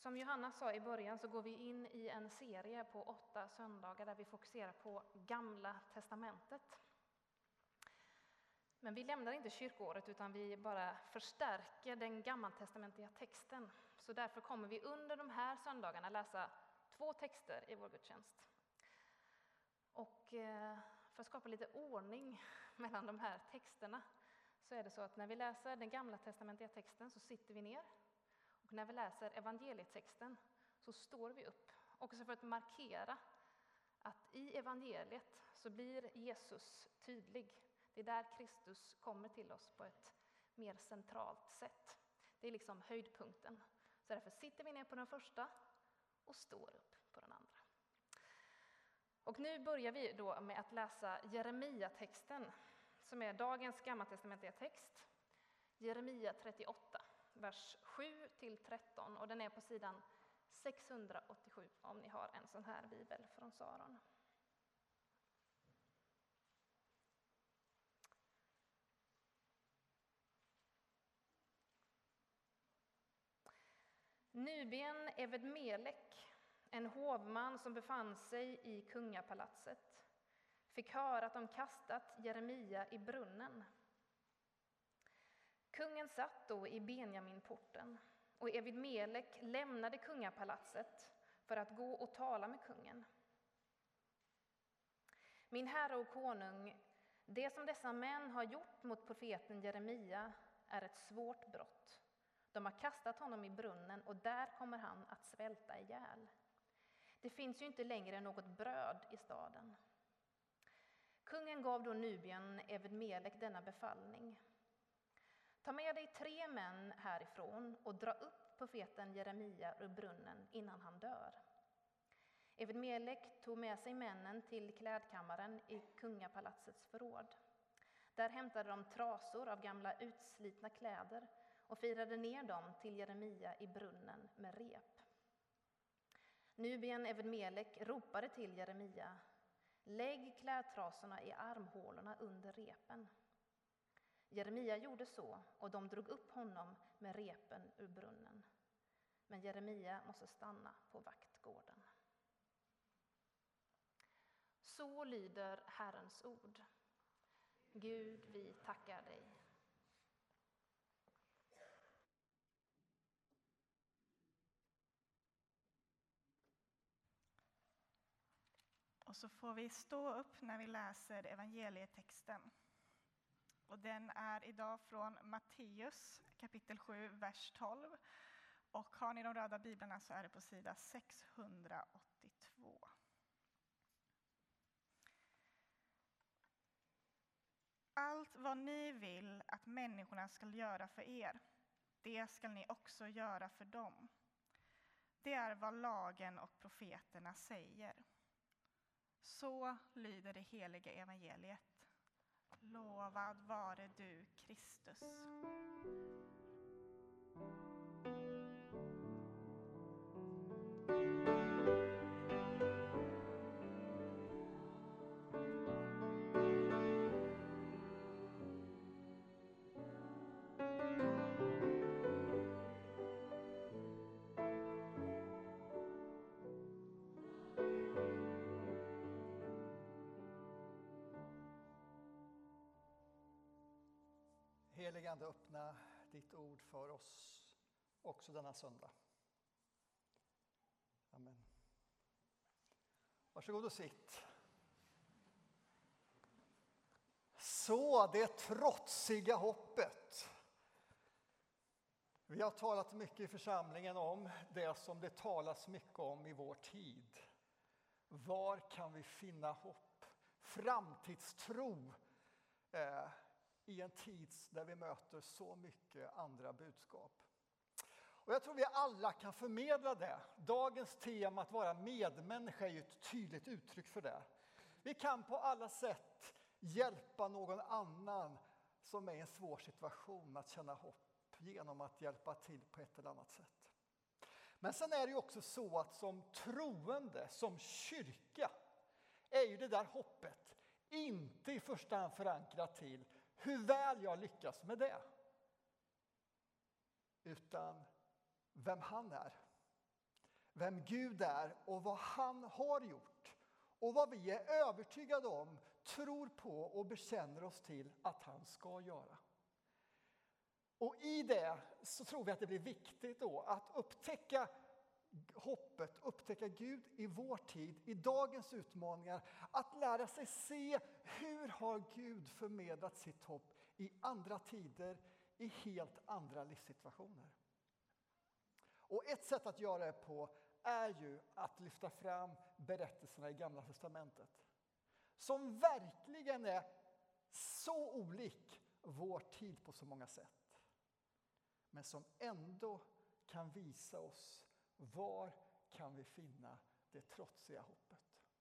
Som Johanna sa i början så går vi in i en serie på 8 söndagar där vi fokuserar på Gamla testamentet. Men vi lämnar inte kyrkoåret utan vi bara förstärker den gammaltestamentliga texten. Så därför kommer vi under de här söndagarna läsa 2 texter i vår gudstjänst. Och för att skapa lite ordning mellan de här texterna så är det så att när vi läser den gamla testamentliga texten så sitter vi ner. Och när vi läser evangelietexten så står vi upp. Också för att markera att i evangeliet så blir Jesus tydlig. Det är där Kristus kommer till oss på ett mer centralt sätt. Det är liksom höjdpunkten. Så därför sitter vi ner på den första och står upp på den andra. Och nu börjar vi då med att läsa Jeremia-texten som är dagens gammaltestamentliga text. Jeremia 38, vers 7-13 och den är på sidan 687 om ni har en sån här bibel från Saron. Nubien Eved-Melek, en hovman som befann sig i kungapalatset, fick höra att de kastat Jeremia i brunnen. Kungen satt då i Benjaminporten och Eved-Melek lämnade kungapalatset för att gå och tala med kungen. Min herre och konung, det som dessa män har gjort mot profeten Jeremia är ett svårt brott. De har kastat honom i brunnen och där kommer han att svälta ihjäl. Det finns ju inte längre något bröd i staden. Kungen gav då Nubien Eved-Melek denna befallning. Ta med dig 3 män härifrån och dra upp profeten Jeremia ur brunnen innan han dör. Eved-Melek tog med sig männen till klädkammaren i kungapalatsets förråd. Där hämtade de trasor av gamla utslitna kläder och firade ner dem till Jeremia i brunnen med rep. Nubien Eved-Melek ropade till Jeremia: lägg klädtrasorna i armhålorna under repen. Jeremia gjorde så och de drog upp honom med repen ur brunnen. Men Jeremia måste stanna på vaktgården. Så lyder Herrens ord. Gud, vi tackar dig. Och så får vi stå upp när vi läser evangelietexten. Och den är idag från Matteus kapitel 7, vers 12. Och har ni de röda biblarna så är det på sida 682. Allt vad ni vill att människorna ska göra för er, det ska ni också göra för dem. Det är vad lagen och profeterna säger. Så lyder det heliga evangeliet. Lovad vare du, Kristus. Helige Ande, öppna ditt ord för oss också denna söndag. Amen. Varsågod och sitt. Så, det trotsiga hoppet. Vi har talat mycket i församlingen om det som det talas mycket om i vår tid. Var kan vi finna hopp? Framtidstro i en tid där vi möter så mycket andra budskap. Och jag tror vi alla kan förmedla det. Dagens tema att vara medmänniska är ju ett tydligt uttryck för det. Vi kan på alla sätt hjälpa någon annan som är i en svår situation att känna hopp genom att hjälpa till på ett eller annat sätt. Men sen är det ju också så att som troende, som kyrka, är ju det där hoppet inte i första hand förankrat till hur väl jag lyckas med det, utan vem han är vem Gud är och vad han har gjort och vad vi är övertygade om, tror på och bekänner oss till att han ska göra. Och i det så tror vi att det blir viktigt då att upptäcka hoppet, upptäcka Gud i vår tid, i dagens utmaningar, att lära sig se hur har Gud förmedlat sitt hopp i andra tider, i helt andra livssituationer. Och ett sätt att göra det på är ju att lyfta fram berättelserna i Gamla testamentet, som verkligen är så olik vår tid på så många sätt, men som ändå kan visa oss var kan vi finna det trotsiga hoppet.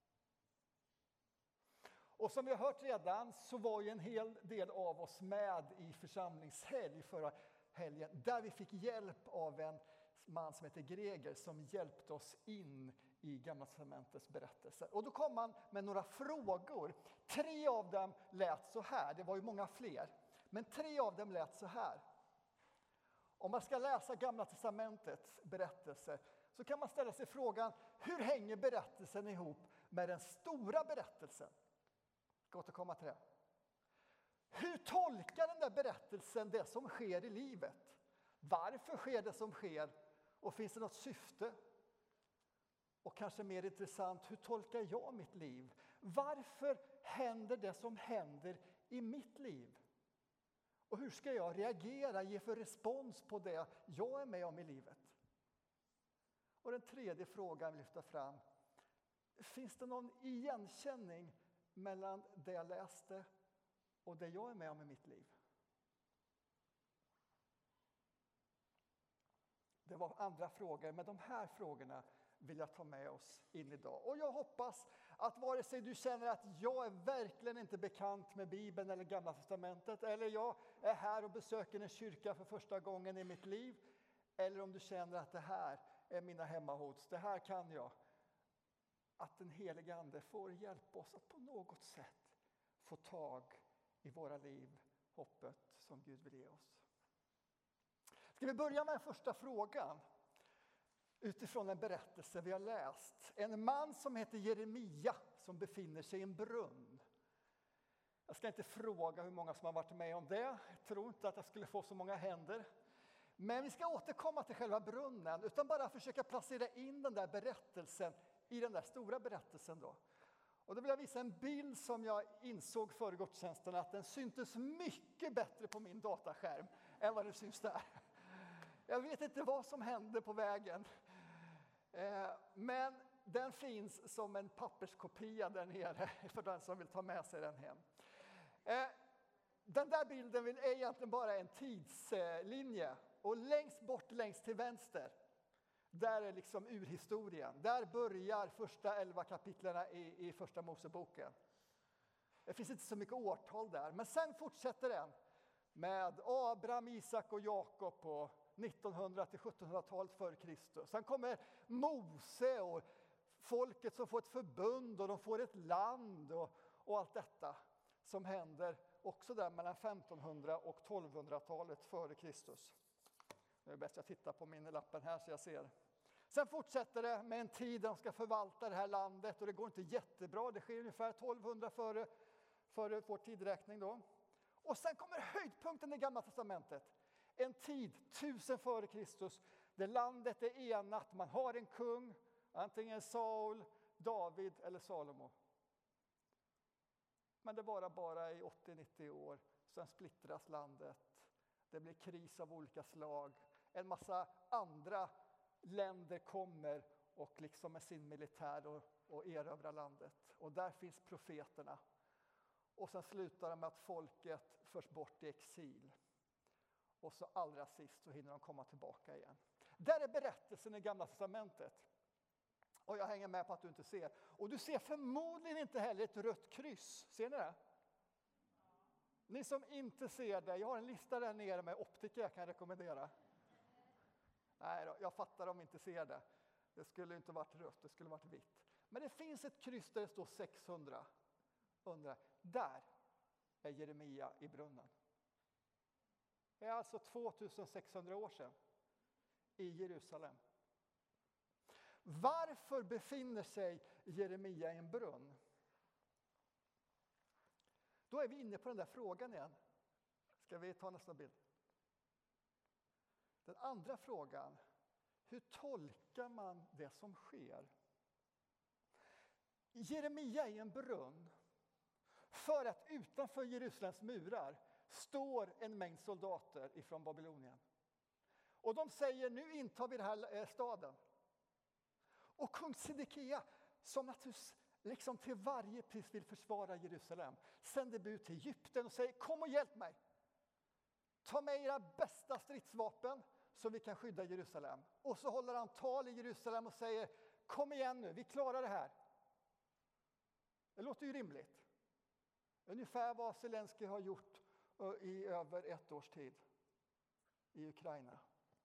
Och som vi har hört redan så var ju en hel del av oss med i församlingshelg förra helgen, där vi fick hjälp av en man som heter Greger som hjälpte oss in i Gamla testamentets berättelser. Och då kom han med några frågor. 3 av dem lät så här, det var ju många fler, men 3 av dem lät så här. Om man ska läsa Gamla testamentets berättelser så kan man ställa sig frågan, hur hänger berättelsen ihop med den stora berättelsen? Jag ska återkomma till det. Hur tolkar den där berättelsen det som sker i livet? Varför sker det som sker? Och finns det något syfte? Och kanske mer intressant, hur tolkar jag mitt liv? Varför händer det som händer i mitt liv? Och hur ska jag reagera, ge för respons på det jag är med om i livet? Och den tredje frågan vi lyfter fram. Finns det någon igenkänning mellan det jag läste och det jag är med om i mitt liv? Det var andra frågor, men de här frågorna vill jag ta med oss in idag. Och jag hoppas att vare sig du känner att jag är verkligen inte bekant med Bibeln eller Gamla testamentet, eller jag är här och besöker en kyrka för första gången i mitt liv, eller om du känner att det här är mina hemmahots, det här kan jag, att den helige Ande får hjälpa oss att på något sätt få tag i våra liv, hoppet som Gud vill ge oss. Ska vi börja med den första frågan utifrån en berättelse vi har läst. En man som heter Jeremia som befinner sig i en brunn. Jag ska inte fråga hur många som har varit med om det. Jag tror inte att jag skulle få så många händer. Men vi ska återkomma till själva brunnen, utan bara försöka placera in den där berättelsen i den där stora berättelsen då. Och då vill jag visa en bild som jag insåg före gudstjänsten att den syntes mycket bättre på min dataskärm än vad det syns där. Jag vet inte vad som hände på vägen. Men den finns som en papperskopia där nere för den som vill ta med sig den hem. Den där bilden är egentligen bara en tidslinje. Och längst bort, längst till vänster, där är liksom urhistorien. Där börjar första 11 kapitlerna i första Moseboken. Det finns inte så mycket årtal där. Men sen fortsätter den med Abraham, Isak och Jakob på 1900 till 1700-talet före Kristus. Sen kommer Mose och folket som får ett förbund och de får ett land och allt detta som händer också där mellan 1500 och 1200-talet före Kristus. Det är bäst jag tittar på minlappen här så jag ser. Sen fortsätter det med en tid där de ska förvalta det här landet och det går inte jättebra. Det sker ungefär 1200 före vår tidräkning då. Och sen kommer höjdpunkten i Gamla testamentet. En tid, 1000 före Kristus, där landet är enat. Man har en kung, antingen Saul, David eller Salomo. Men det varar bara i 80-90 år. Sen splittras landet. Det blir kris av olika slag. En massa andra länder kommer och liksom med sin militär och erövrar landet. Och där finns profeterna. Och sen slutar det med att folket förs bort i exil. Och så allra sist så hinner de komma tillbaka igen. Där är berättelsen i Gamla testamentet. Och jag hänger med på att du inte ser. Och du ser förmodligen inte heller ett rött kryss. Ser ni det? Ni som inte ser det, jag har en lista där nere med optiker jag kan rekommendera. Nej då, jag fattar om inte ser det. Det skulle inte varit rött, det skulle varit vitt. Men det finns ett kryss där det står 600. Där är Jeremia i brunnen. Det är alltså 2600 år sedan i Jerusalem. Varför befinner sig Jeremia i en brunn? Då är vi inne på den där frågan igen. Ska vi ta nästa bild? Den andra frågan. Hur tolkar man det som sker? Jeremia är i en brunn för att utanför Jerusalems murar står en mängd soldater ifrån Babylonien. Och de säger, nu intar vi den här staden. Och kung Sedekia, som naturligtvis liksom till varje pris vill försvara Jerusalem, sänder bud till Egypten och säger, kom och hjälp mig. Ta med era bästa stridsvapen så vi kan skydda Jerusalem. Och så håller han tal i Jerusalem och säger, kom igen nu, vi klarar det här. Det låter ju rimligt. Ungefär vad Zelenskyj har gjort i över 1 års tid i Ukraina.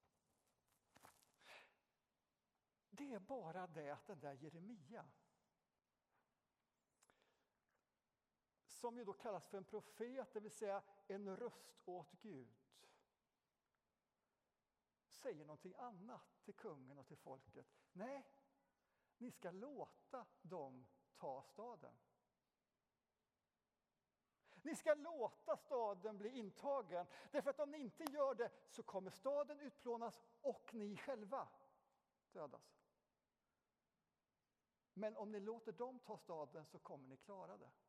Det är bara det att den där Jeremia, som ju då kallas för en profet, det vill säga en röst åt Gud, säger någonting annat till kungen och till folket. Nej, ni ska låta dem ta staden. Ni ska låta staden bli intagen. Därför att om ni inte gör det så kommer staden utplånas och ni själva dödas. Men om ni låter dem ta staden så kommer ni klara det.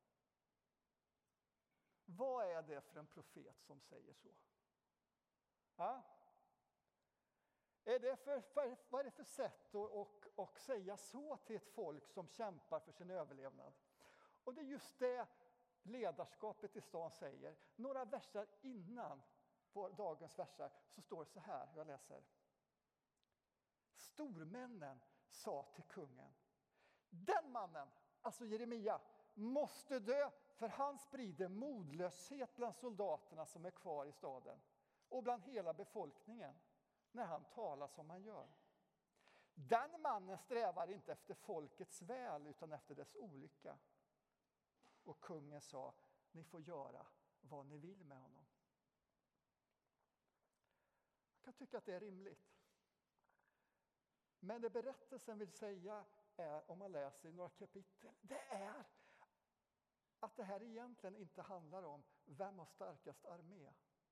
Vad är det för en profet som säger så? Ja? Vad är det för sätt att säga så till ett folk som kämpar för sin överlevnad? Och det är just det ledarskapet i stan säger. Några versar innan på dagens versar så står det så här, jag läser. Stormännen sa till kungen, den mannen, alltså Jeremia, måste dö, för han sprider modlöshet bland soldaterna som är kvar i staden och bland hela befolkningen när han talar som han gör. Den mannen strävar inte efter folkets väl utan efter dess olycka. Och kungen sa, ni får göra vad ni vill med honom. Jag kan tycka att det är rimligt. Men det berättelsen vill säga är, om man läser i några kapitel, det är att det här egentligen inte handlar om vem har starkast armé.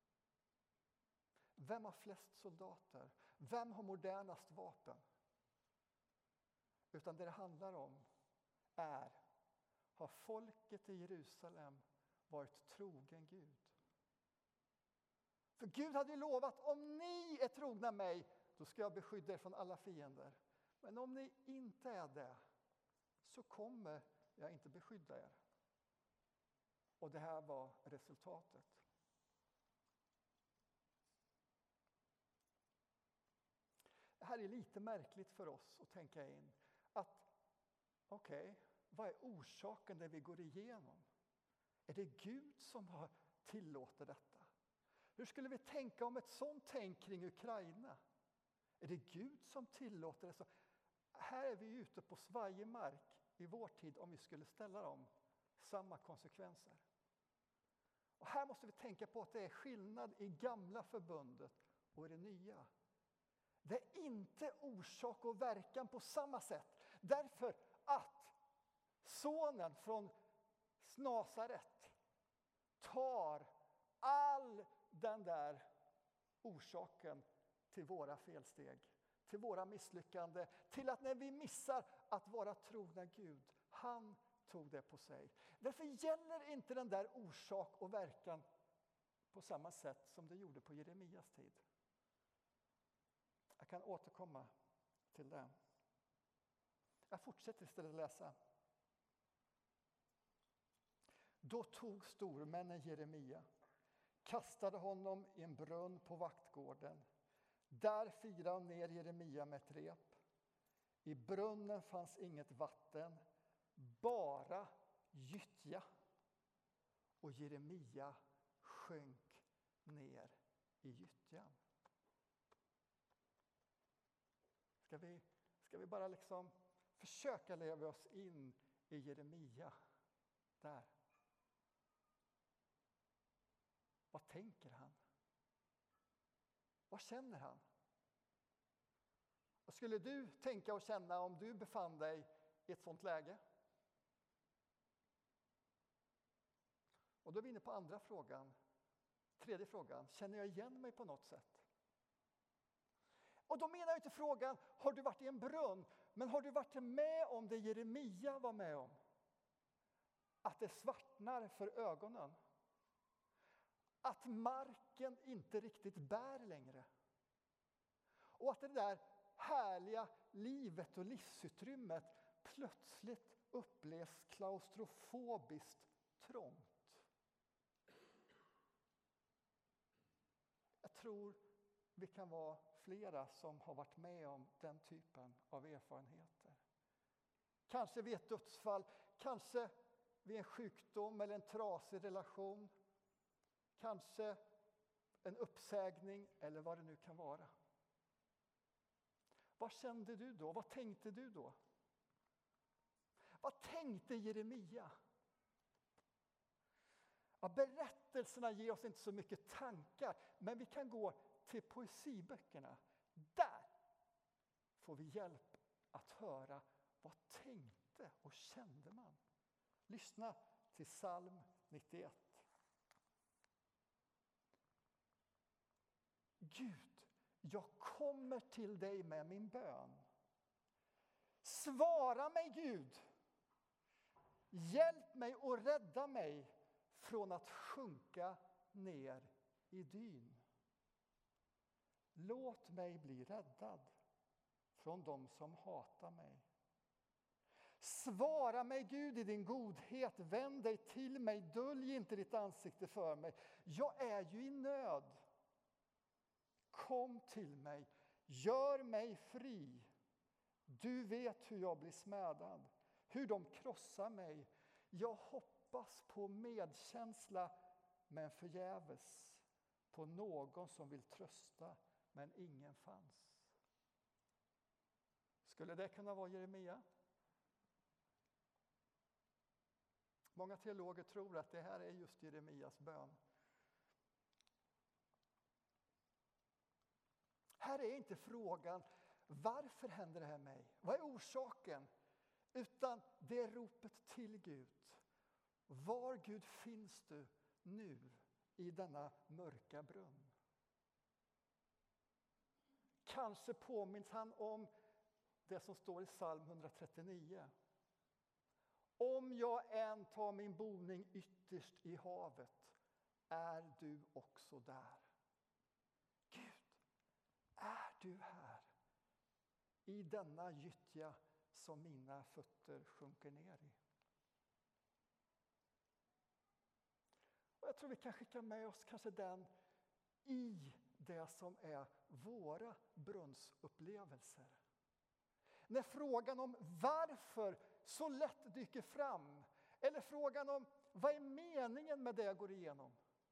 Vem har flest soldater? Vem har modernast vapen? Utan det handlar om är, har folket i Jerusalem varit trogen Gud? För Gud hade ju lovat, om ni är trogna mig, då ska jag beskydda er från alla fiender. Men om ni inte är det, så kommer jag inte beskydda er. Och det här var resultatet. Det här är lite märkligt för oss att tänka in. Att, okej, vad är orsaken det vi går igenom? Är det Gud som har tillåtit detta? Hur skulle vi tänka om ett sånt tänk kring Ukraina? Är det Gud som tillåter det? Så här är vi ute på svajig mark i vår tid om vi skulle ställa dem samma konsekvenser. Och här måste vi tänka på att det är skillnad i gamla förbundet och i det nya. Det är inte orsak och verkan på samma sätt. Därför att sonen från Nasaret tar all den där orsaken till våra felsteg, till våra misslyckanden, till att när vi missar att vara trogna Gud, han tog det på sig. Därför gäller inte den där orsak och verkan på samma sätt som det gjorde på Jeremias tid. Jag kan återkomma till det. Jag fortsätter istället läsa. Då tog stormännen Jeremia, kastade honom i en brunn på vaktgården. Där firade han ner Jeremia med ett rep. I brunnen fanns inget vatten, bara gyttja. Och Jeremia sjönk ner i gyttjan. Ska vi bara liksom försöka leva oss in i Jeremia där? Vad tänker han? Vad känner han? Vad skulle du tänka och känna om du befann dig i ett sådant läge? Och då är vi inne på andra frågan. Tredje frågan, känner jag igen mig på något sätt? Och då menar jag inte frågan, har du varit i en brunn? Men har du varit med om det Jeremia var med om? Att det svartnar för ögonen. Att marken inte riktigt bär längre. Och att det där härliga livet och livsutrymmet plötsligt upplevs klaustrofobiskt trångt. Jag tror vi kan vara flera som har varit med om den typen av erfarenheter. Kanske vid ett dödsfall, kanske vid en sjukdom eller en trasig relation. Kanske en uppsägning eller vad det nu kan vara. Vad kände du då? Vad tänkte du då? Vad tänkte Jeremia? Ja, berättelserna ger oss inte så mycket tankar, men vi kan gå till poesiböckerna. Där får vi hjälp att höra vad tänkte och kände man. Lyssna till psalm 91. Gud, jag kommer till dig med min bön. Svara mig, Gud. Hjälp mig och rädda mig från att sjunka ner i dyn. Låt mig bli räddad från dem som hatar mig. Svara mig, Gud, i din godhet. Vänd dig till mig. Dölj inte ditt ansikte för mig. Jag är ju i nöd. Kom till mig. Gör mig fri. Du vet hur jag blir smädad. Hur de krossar mig. Jag hoppas på medkänsla, men förgäves. På någon som vill trösta, men ingen fanns. Skulle det kunna vara Jeremia? Många teologer tror att det här är just Jeremias bön. Här är inte frågan, varför händer det här mig? Vad är orsaken? Utan det är ropet till Gud. Var, Gud, finns du nu i denna mörka brunn? Kanske påminns han om det som står i psalm 139. Om jag än tar min boning ytterst i havet, är du också där. Gud, är du här i denna gyttja som mina fötter sjunker ner i? Och jag tror vi kan skicka med oss kanske den i det som är våra brunnsupplevelser. När frågan om varför så lätt dyker fram, eller frågan om vad är meningen med det jag går igenom,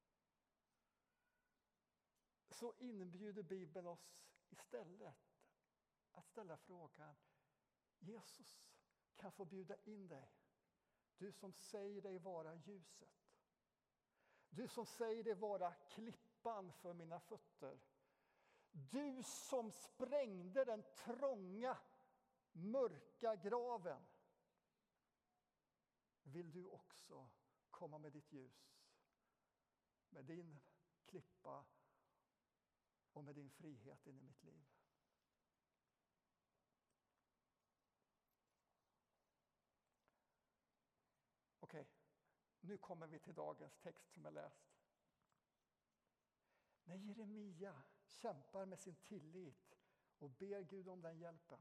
så inbjuder Bibeln oss istället att ställa frågan: Jesus kan få bjuda in dig. Du som säger dig vara ljuset. Du som säger dig vara klippan för mina fötter. Du som sprängde den trånga, mörka graven. Vill du också komma med ditt ljus, med din klippa och med din frihet in i mitt liv? Okej, nu kommer vi till dagens text som jag läst. När Jeremia kämpar med sin tillit och ber Gud om den hjälpen,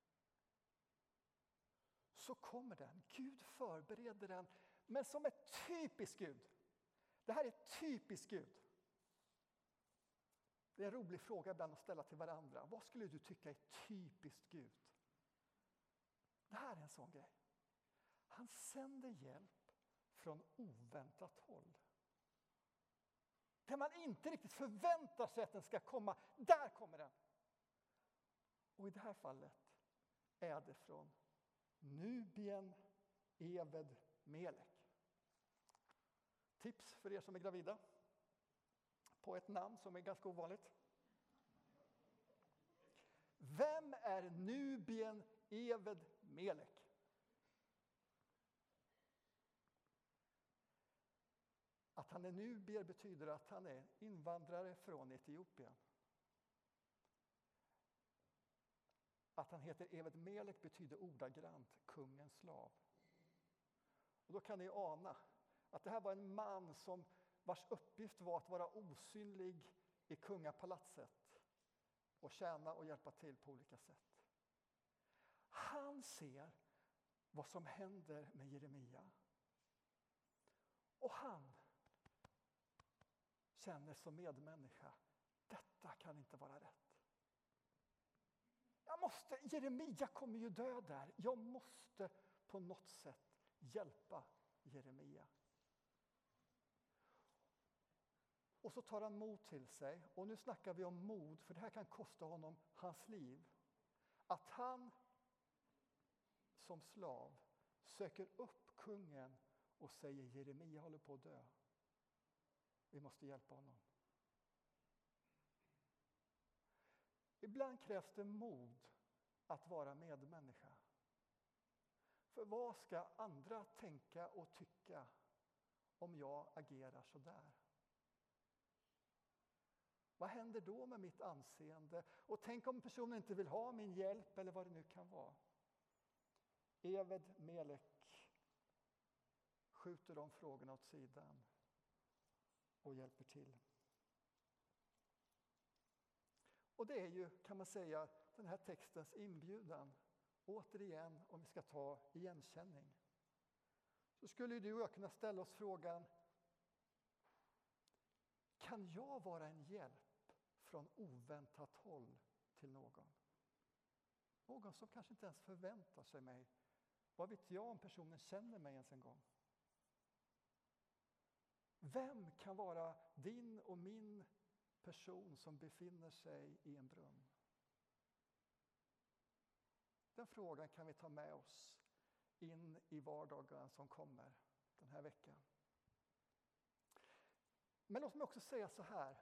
så kommer den. Gud förbereder den, men som ett typiskt Gud. Det här är ett typiskt Gud. Det är en rolig fråga ibland att ställa till varandra. Vad skulle du tycka är typiskt Gud? Det här är en sån grej. Han sänder hjälp från oväntat håll. Där man inte riktigt förväntar sig att den ska komma, där kommer den. Och i det här fallet är det från Nubien Eved Melek. Tips för er som är gravida på ett namn som är ganska ovanligt. Vem är är nubien Eved Melek. Att han är nubier betyder att han är invandrare från Etiopien. Att han heter Eved Melek betyder ordagrant kungens slav. Och då kan ni ana att det här var en man vars uppgift var att vara osynlig i kungapalatset och tjäna och hjälpa till på olika sätt. Han ser vad som händer med Jeremia. Och han känner som medmänniska, detta kan inte vara rätt. Jeremia kommer ju dö där. Jag måste på något sätt hjälpa Jeremia. Och så tar han mod till sig. Och nu snackar vi om mod, för det här kan kosta honom hans liv. Att han som slav söker upp kungen och säger Jeremia håller på att dö. Vi måste hjälpa honom. Ibland krävs det mod att vara medmänniska. För vad ska andra tänka och tycka om jag agerar så där? Vad händer då med mitt anseende? Och tänk om personen inte vill ha min hjälp eller vad det nu kan vara. Eved Melek skjuter de frågorna åt sidan och hjälper till. Och det är ju, kan man säga, den här textens inbjudan. Återigen, om vi ska ta igenkänning. Så skulle du och jag kunna ställa oss frågan, kan jag vara en hjälp från oväntat håll till någon? Någon som kanske inte ens förväntar sig mig. Vad vet jag om personen känner mig ens en gång? Vem kan vara din och min person som befinner sig i en brunn? Den frågan kan vi ta med oss in i vardagen som kommer den här veckan. Men låt mig också säga så här.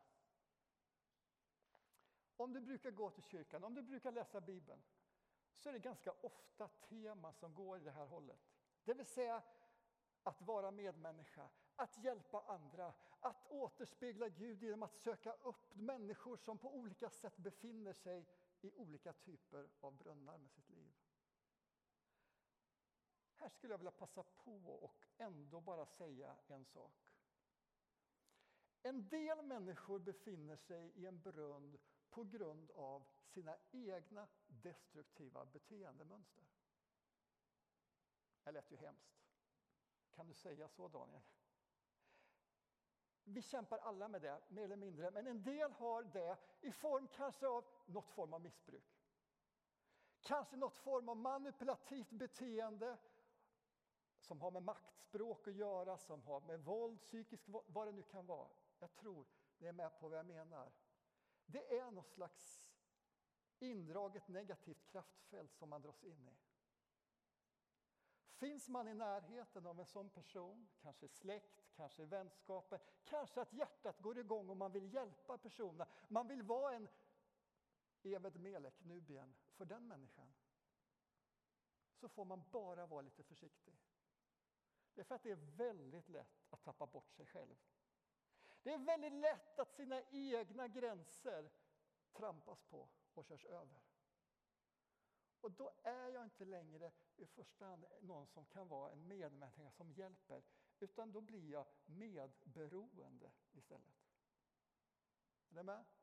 Om du brukar gå till kyrkan, om du brukar läsa Bibeln, så är det ganska ofta tema som går i det här hållet. Det vill säga att vara medmänniska, att hjälpa andra, att återspegla Gud genom att söka upp människor som på olika sätt befinner sig i olika typer av brunnar med sitt liv. Här skulle jag vilja passa på och ändå bara säga en sak. En del människor befinner sig i en brunn på grund av sina egna destruktiva beteendemönster. Det lät ju hemskt. Kan du säga så, Daniel? Vi kämpar alla med det, mer eller mindre. Men en del har det i form kanske av något form av missbruk. Kanske något form av manipulativt beteende som har med maktspråk att göra, som har med våld, psykisk, vad det nu kan vara. Jag tror ni är med på vad jag menar. Det är något slags indraget negativt kraftfält som man dras in i. Finns man i närheten av en sån person, kanske släkt, kanske vänskapen, kanske att hjärtat går igång och man vill hjälpa personen. Man vill vara en Eved Melek, nubien, för den människan. Så får man bara vara lite försiktig. Det är för att det är väldigt lätt att tappa bort sig själv. Det är väldigt lätt att sina egna gränser trampas på och körs över. Och då är jag inte längre i första hand någon som kan vara en medmänniska som hjälper, utan då blir jag medberoende istället. Är ni med?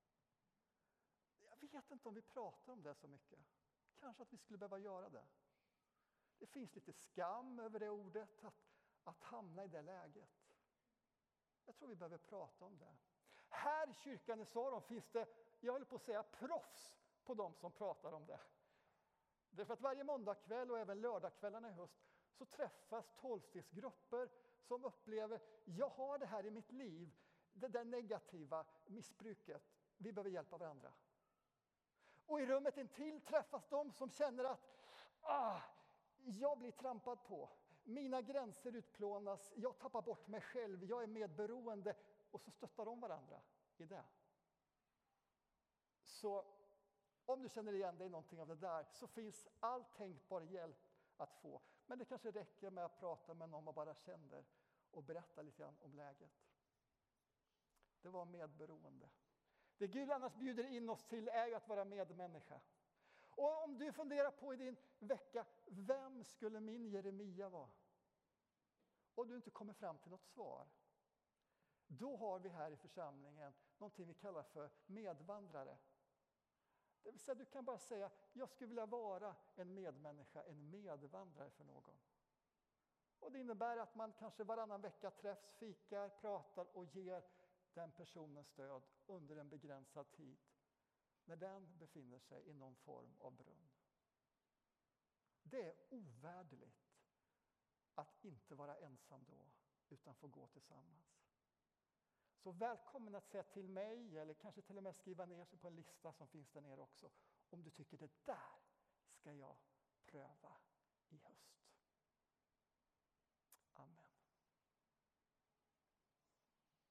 Jag vet inte om vi pratar om det så mycket. Kanske att vi skulle behöva göra det. Det finns lite skam över det ordet, att hamna i det läget. Jag tror vi behöver prata om det. Här i kyrkan i Saron finns det, jag håller på att säga, proffs på de som pratar om det. Därför att varje måndagkväll och även lördagskvällarna i höst så träffas 12-stegsgrupper som upplever, jag har det här i mitt liv, det där negativa missbruket, vi behöver hjälpa varandra. Och i rummet intill träffas de som känner att jag blir trampad på, mina gränser utplånas, jag tappar bort mig själv, jag är medberoende, och så stöttar de varandra i det. Så Om du känner igen dig i någonting av det där så finns all tänkbar hjälp att få. Men det kanske räcker med att prata med någon man bara känner och berätta lite grann om läget. Det var medberoende. Det Gud annars bjuder in oss till är ju att vara medmänniska. Och om du funderar på i din vecka, vem skulle min Jeremia vara? Och du inte kommer fram till något svar. Då har vi här i församlingen någonting vi kallar för medvandrare. Det vill säga du kan bara säga, jag skulle vilja vara en medmänniska, en medvandrare för någon. Och det innebär att man kanske varannan vecka träffs, fikar, pratar och ger den personen stöd under en begränsad tid. När den befinner sig i någon form av brunn. Det är ovärderligt att inte vara ensam då, utan få gå tillsammans. Så välkommen att säga till mig, eller kanske till och med skriva ner sig på en lista som finns där nere också. Om du tycker det där ska jag pröva